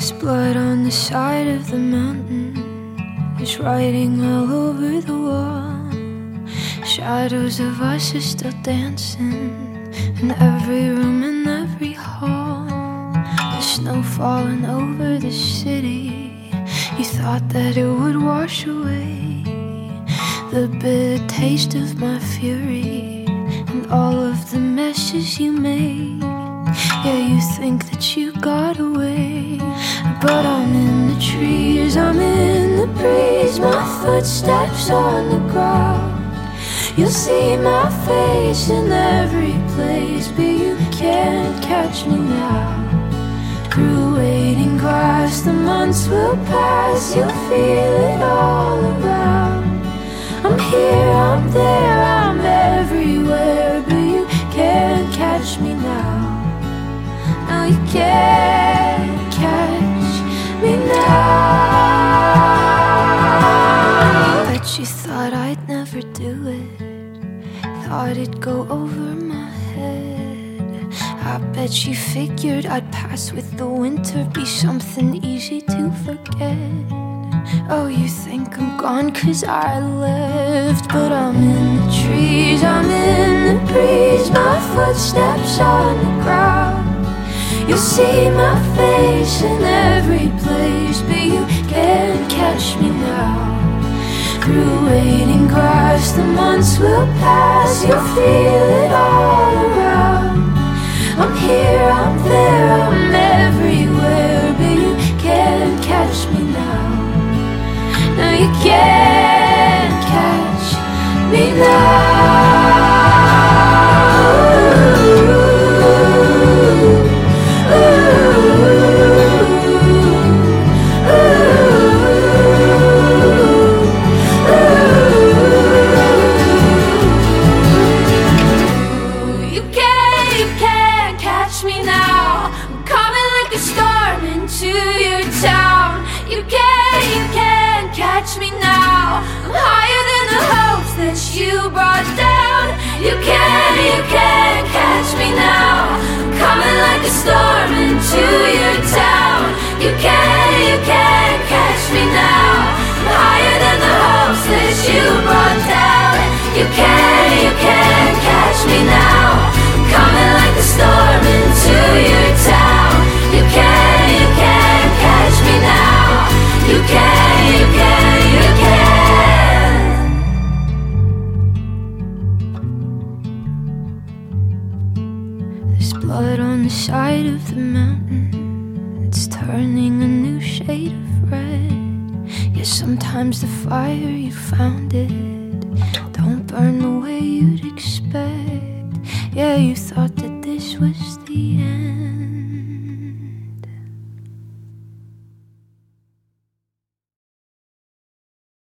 There's blood on the side of the mountain. There's writing all over the wall. Shadows of us are still dancing in every room and every hall. The snow falling over the city. You thought that it would wash away the bitter taste of my fury and all of the messes you made. Yeah, you think that you got away, but I'm in the trees, I'm in the breeze. My footsteps on the ground. You'll see my face in every place, but you can't catch me now. Through waiting grass, the months will pass. You'll feel it all around. I'm here, I'm there, I'm everywhere, but you can't catch me now. No, you can't catch me now. Bet you thought I'd never do it, thought it'd go over my head. I bet you figured I'd pass with the winter, be something easy to forget. Oh, you think I'm gone 'cause I left, but I'm in the trees, I'm in the breeze. My footsteps on the ground. You'll see my face in every place, but you can't catch me now. Through waiting grass, the months will pass. You'll feel it all around. I'm here, I'm there, I'm everywhere, but you can't catch me now. No, you can't catch me now. Me now, I'm higher than the hopes that you brought down. You can't catch me now. I'm coming like a storm into your town. You can't catch me now. I'm higher than the hopes that you brought down. You can't catch me now. I'm coming like a storm into your town. You can't catch me now. You can. There's blood on the side of the mountain. It's turning a new shade of red. Yeah, sometimes the fire you found it don't burn the way you'd expect. Yeah, you thought